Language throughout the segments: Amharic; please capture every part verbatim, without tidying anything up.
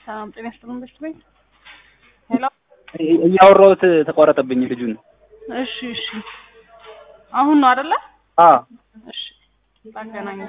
ሰላም ጤና ይስጥልኝ በስትቤ ሄሎ እያወራሁት ተቋረጠብኝ ልጁን። እሺ እሺ አሁን ነው አይደለ? አዎ እሺ ታገናኙት።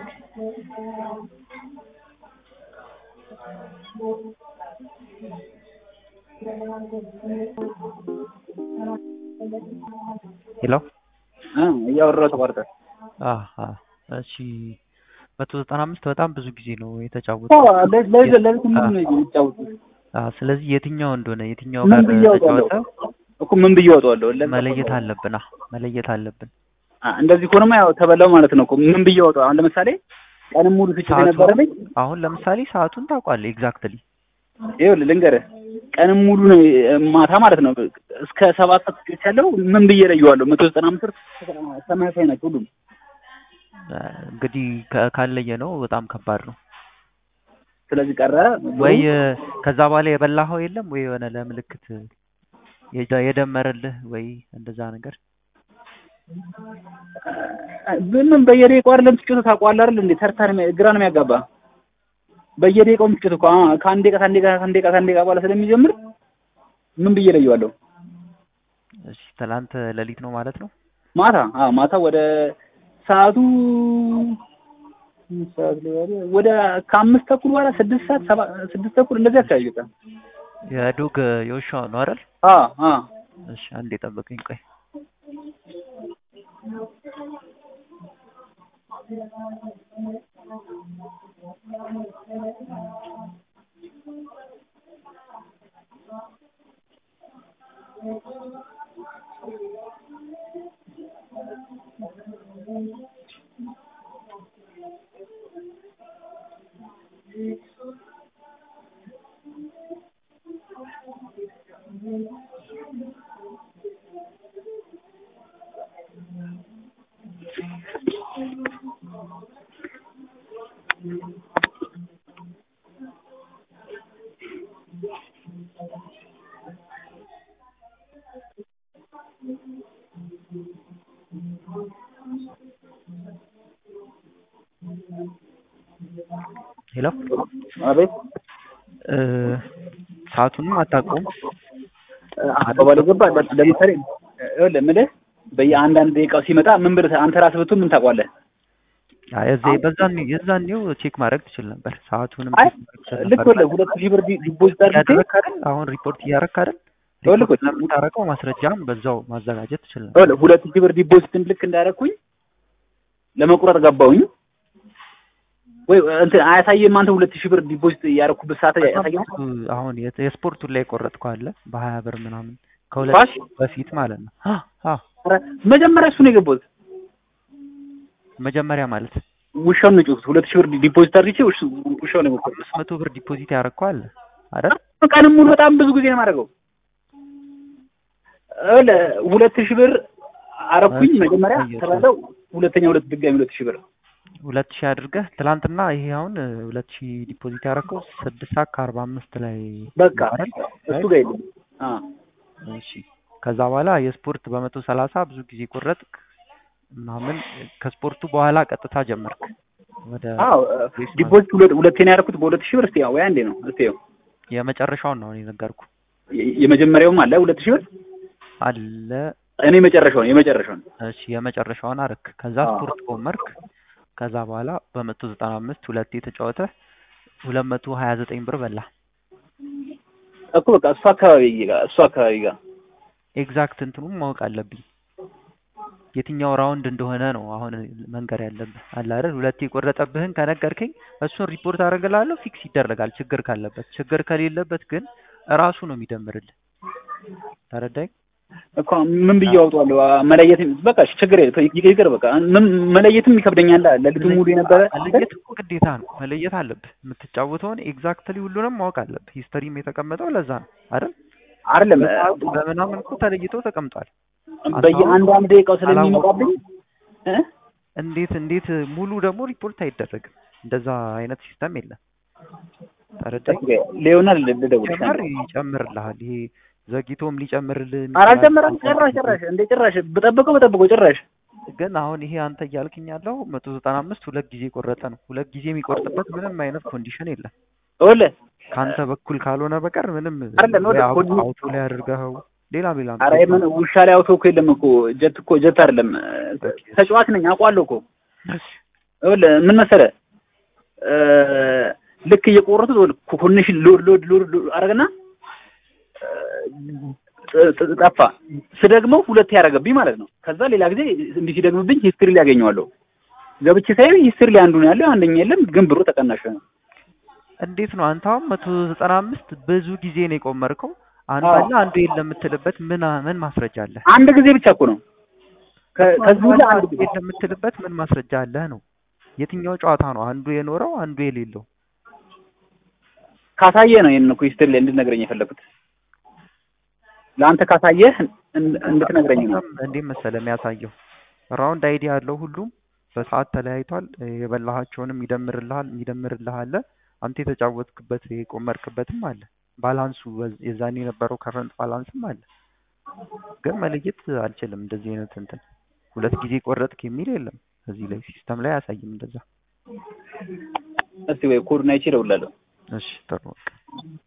ሄሎ እ እያወራሁት ተቋረጠ። አሃ እሺ መቶ ዘጠና አምስት በጣም ብዙ ጊዜ ነው የተጫወተው። አዎ ለዚህ ለዚህ ምን ነው የሚጫወቱት? አዎ ስለዚህ የትኛው እንደሆነ የትኛው ምን ጋር ብዬ ተጫወተ አወጣዋለሁ እኮ ምን ብዬ አወጣዋለሁ? መለየት አለብን። አ መለየት አለብን። አ እንደዚህ ከሆነማ ያው ተበላው ማለት ነው እኮ ምን ብዬ አወጣው? አሁን ለምሳሌ ቀንም ሙሉ ፍጭት የነበረብኝ አሁን ለምሳሌ ሰዓቱን ታውቃለህ ኤግዛክትሊ። ይኸውልህ ልንገርህ ቀንም ሙሉ ነው ማታ ማለት ነው እስከ ሰባት ሰዓት ያለው ምን ብዬ ለየዋለሁ? መቶ ዘጠና አምስት ተመሳሳይ ናቸው ሁሉም። እንግዲህ ካለየ ነው በጣም ከባድ ነው። ስለዚህ ቀረ ወይ ከዛ በኋላ የበላኸው የለም ወይ የሆነ ለምልክት የደመረልህ ወይ እንደዛ ነገር ምን በየደቂቃው አይደለም ትጭቱ ታውቀዋለህ አይደል እንዴ? ተርታን ግራ ነው የሚያጋባ። በየደቂቃው ትጭቱ እኮ ከአንድ ደቂቃ ከአንድ ደቂቃ ከአንድ ደቂቃ ከአንድ ደቂቃ በኋላ ስለሚጀምር ምን ብዬ ለየዋለሁ? እሺ ትናንት ሌሊት ነው ማለት ነው? ማታ አዎ ማታ ወደ ሰዓቱ ሰዓት ላይ ወደ ከአምስት ተኩል በኋላ ስድስት ሰዓት ሰባት ስድስት ተኩል እንደዚህ አካባቢ በቃ የዶግ የውሻው ነው አይደል? አዎ አዎ እሺ አንዴ ጠብቀኝ ቆይ። ሄሎ አቤት እ ሰዓቱንም አታውቀውም? አባባል ገባ ለምሳሌ ይኸውልህ የምልህ በየአንዳንድ ደቂቃው ሲመጣ ምን ብለህ አንተ ራስህ ብትሆን ምን ታውቀዋለህ? አይ እዚህ በዛን የዛኔው ቼክ ማድረግ ትችል ነበር። ሰዓቱንም አይ ልክ ወለ ሁለት ሺህ ብር ዲፖዚት አድርገህ አይደል? አሁን ሪፖርት እያደረክ አይደል? ይኸውልህ እኮ የምታረቀው ማስረጃም በዛው ማዘጋጀት ትችል ነበር። ይኸውልህ ሁለት ሺህ ብር ዲፖዚት ልክ እንዳደረኩኝ ለመቁረጥ ገባሁኝ ወይ እንትን አያሳየም? አንተ ሁለት ሺህ ብር ዲፖዚት ያደረኩበት ሰዓት አያሳየም? አሁን የስፖርቱን ላይ ቆረጥከው አለ በሀያ ብር ምናምን ከሁለት ሺህ በፊት ማለት ነው። አ መጀመሪያ እሱ ነው የገባሁት። መጀመሪያ ማለት ውሻውን ነው የጮኩት። ሁለት ሺህ ብር ዲፖዚት አድርጌ ውሻውን ነው የገባሁት። አምስት መቶ ብር ዲፖዚት ያደረከው አለ አይደል? ቀንም ሙሉ በጣም ብዙ ጊዜ ነው የማደርገው። እለ ሁለት ሺህ ብር አረኩኝ መጀመሪያ ተባለው ሁለተኛ ሁለት ድጋሚ ሁለት ሺህ ብር ሁለት ሺህ አድርገህ ትላንትና ይሄ አሁን ሁለት ሺህ ዲፖዚት ያደረከው ስድስት ሰዓት ከአርባ አምስት ላይ በቃ እሱ ጋር የለም። አ እሺ ከዛ በኋላ የስፖርት በመቶ ሰላሳ ብዙ ጊዜ ቆረጥክ ምናምን ከስፖርቱ በኋላ ቀጥታ ጀመርክ ወደ አዎ ዲፖዚት ሁለት ሁለቴ ነው ያደረኩት በሁለት ሺህ ብር። እስቲ ያው ወይ አንዴ ነው እስቲ ያው የመጨረሻውን ነው የነገርኩ። የመጀመሪያውም አለ ሁለት ሺህ ብር አለ እኔ መጨረሻውን የመጨረሻውን እሺ የመጨረሻውን አረክ። ከዛ ስፖርት ቆመርክ። ከዛ በኋላ በመቶ ዘጠና አምስት ሁለቴ ተጫወተ ሁለት መቶ ሀያ ዘጠኝ ብር በላ እኮ በቃ እሱ አካባቢ ጋር እሱ አካባቢ ጋር ኤግዛክት እንትኑም ማወቅ አለብኝ የትኛው ራውንድ እንደሆነ ነው አሁን መንገር ያለብህ አለ አይደል? ሁለቴ የቆረጠብህን ከነገርከኝ እሱን ሪፖርት አደርግልሃለሁ። ፊክስ ይደረጋል ችግር ካለበት። ችግር ከሌለበት ግን እራሱ ነው የሚደምርልህ። ተረዳኝ እኮ ምን ብዬ አውጣለሁ? መለየት በቃ ችግር ይቅር በቃ መለየትም ይከብደኛል። ለሊቱ ሙሉ የነበረ መለየት እኮ ግዴታ ነው። መለየት አለብህ። የምትጫወተውን ኤግዛክትሊ ሁሉንም ማወቅ አለብህ። ሂስተሪም የተቀመጠው ለዛ ነው አይደል? አይደለም በምናምን እኮ ተለይቶ ተቀምጧል። በየአንድ አንድ ደቂቃው ስለሚመጣብኝ እ እንዴት እንዴት ሙሉ ደግሞ ሪፖርት አይደረግም። እንደዛ አይነት ሲስተም የለም። ተረዳኝ። ሊዮናል ልደውል ጨምር ይጨምርልሃል። ይሄ ዘግይቶም ሊጨምርልህ አልጨመረም። ጭራሽ ጭራሽ እንደ ጭራሽ በጠበቀው በጠበቀው ጭራሽ ግን አሁን ይሄ አንተ እያልክኝ ያለው መቶ ዘጠና አምስት ሁለት ጊዜ ቆረጠ ነው። ሁለት ጊዜ የሚቆርጥበት ምንም አይነት ኮንዲሽን የለም። ወለ ካንተ በኩል ካልሆነ በቀር ምንም አይደለም ወደ ኮድ አውቶ ላይ አድርገኸው ሌላ ሌላ ኧረ ምን ውሻ ላይ አውቶ እኮ የለም እኮ ጀት እኮ ጀት አይደለም ተጫዋች ነኝ አውቀዋለሁ እኮ ይኸውልህ ምን መሰለህ ልክ እየቆረጡት ኮኔክሽን ሎድ ሎድ ሎድ አደረገና ጠፋ ስደግመው ሁለት ያደረገብኝ ማለት ነው ከዛ ሌላ ጊዜ እንዲህ ሲደግምብኝ ሂስትሪ ላይ ያገኘዋለሁ ገብቼ ሳይ ሂስትሪ ላይ አንዱ ነው ያለው አንደኛ የለም ግን ብሩ ተቀናሽ ነው እንዴት ነው አንተ አሁን መቶ ዘጠና አምስት ብዙ ጊዜ ነው የቆመርከው አንዱ አለ አንዱ የለም የምትልበት ምን ምን ማስረጃ አለ አንድ ጊዜ ብቻ እኮ ነው ከዚህ ላይ አንድ ጊዜ የለም የምትልበት ምን ማስረጃ አለ ነው የትኛው ጨዋታ ነው አንዱ የኖረው አንዱ የሌለው ካሳየ ነው የነኩ ሂስትሪ ላይ እንድትነግረኝ የፈለኩት ለአንተ ካሳየህ እንድትነግረኝ ነው እንዴ መሰለህ የሚያሳየው ራውንድ አይዲ ያለው ሁሉም በሰዓት ተለያይቷል የበላሃቸውንም ይደምርልሃል ይደምርልሃል አንተ የተጫወትክበት የቆመርክበትም አለ ባላንሱ የዛኔ የነበረው ከረንት ባላንስም አለ ግን መለየት አልችልም እንደዚህ አይነት እንትን ሁለት ጊዜ ቆረጥክ የሚል የለም እዚህ ላይ ሲስተም ላይ አያሳይም እንደዛ እስቲ ወይ ኮድ ናይቼ ደውላለሁ እሺ ጥሩ